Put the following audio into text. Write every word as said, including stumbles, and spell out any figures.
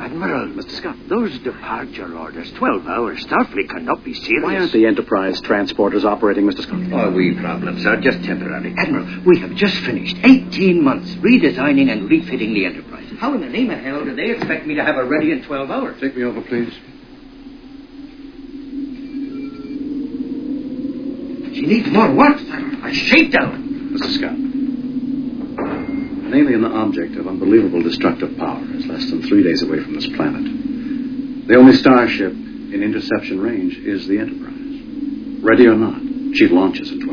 Admiral, Mister Scott. those departure orders, twelve hours, Starfleet cannot be serious. Why aren't the Enterprise transporters operating, Mister Scott? Oh, we problems, sir. Just temporary. Admiral, we have just finished eighteen months redesigning and refitting the Enterprise. How in the name of hell do they expect me to have it ready in twelve hours? Take me over, please. She needs more work, sir. A shakedown. Mister Scott. An alien object of unbelievable destructive power is less than three days away from this planet. The only starship in interception range is the Enterprise. Ready or not, she launches in twelve